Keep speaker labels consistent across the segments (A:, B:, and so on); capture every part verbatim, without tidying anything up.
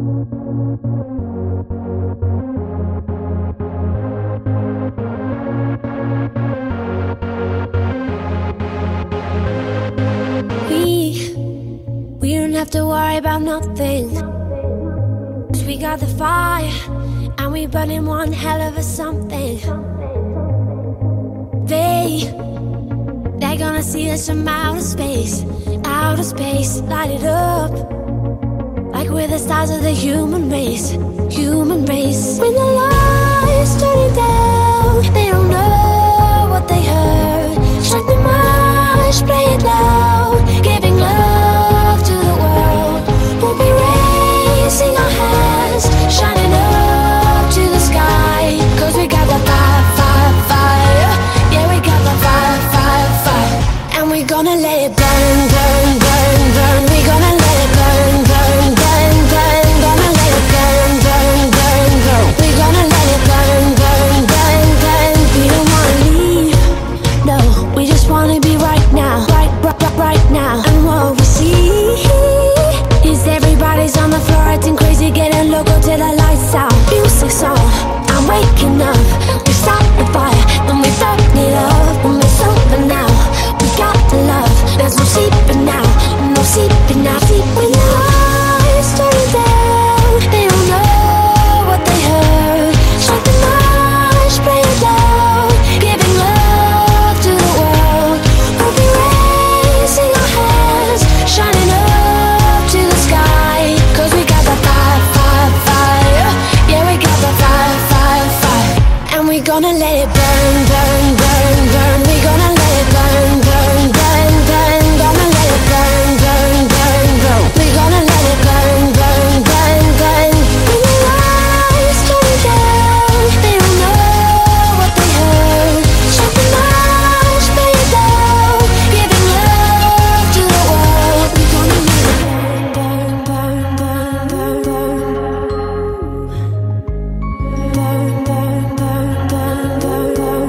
A: We don't have to worry about nothing, 'cause we got the fire, and we burning one hell of a something. They, they're gonna see us from outer space, outer space, light it up, like we're the stars of the human race, human race. When the lights turning down, they don't know what they heard. Strike the march, play it loud, giving love to the world. We'll be raising our hands, shining up to the sky, 'cause we got the fire, fire, fire. Yeah, we got the fire, fire, fire. And we're gonna let it burn, burn, burn, burn. We're gonna let it burn, burn, burn, burn. Gonna let it burn, burn, burn, burn. We're gonna let it burn, burn, burn, burn. We don't wanna leave, no, we just wanna be right now, right, right, right, right now. And what we see is everybody's on the floor acting crazy, getting loco till the lights out. Music's on, I'm waking up. We start the fire, then we burn it up. And it's over now, we got the love. There's no sleeping now, no sleeping now. Sleep when the lights turn down, they don't know what they heard. Strike the march, play it loud, giving love to the world. We'll be raising our hands, shining up to the sky, 'cause we got the fire, fire, fire. Yeah, we got the fire, fire, fire. And we're gonna let it burn, burn, burn, burn. We're gonna let it burn, burn, burn, burn. Gonna let it burn, burn, burn, burn. We're gonna let it burn, burn, burn, burn. When the lights turn down, they don't know what they heard. Strike the march, play it loud, giving love to the world. We're gonna let it burn, burn, burn, burn, burn, burn, burn, burn, burn, burn, burn.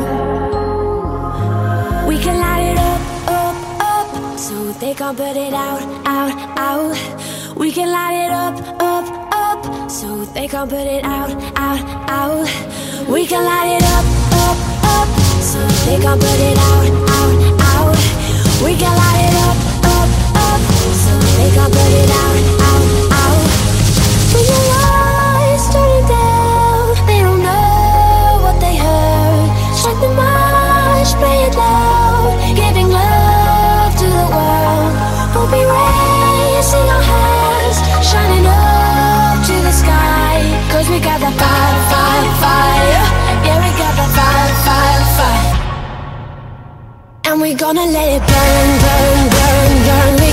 A: We can light it up, up, up, so they can't put it out, out, out. We can light it up, up, up, so they can't put it out, out, out. We can light it up, up, up, so they can't put it out, out, out. We can light it up, up, up, so they can't put it out, out, out. When the lights turn down, they don't know what they heard. Strike the march, play it loud, giving love to the world. We'll be raising our hands, shining up to the sky, 'cause we got the fire, fire, fire. Yeah, we got the fire, fire, fire. And we're gonna let it burn, burn, burn, burn.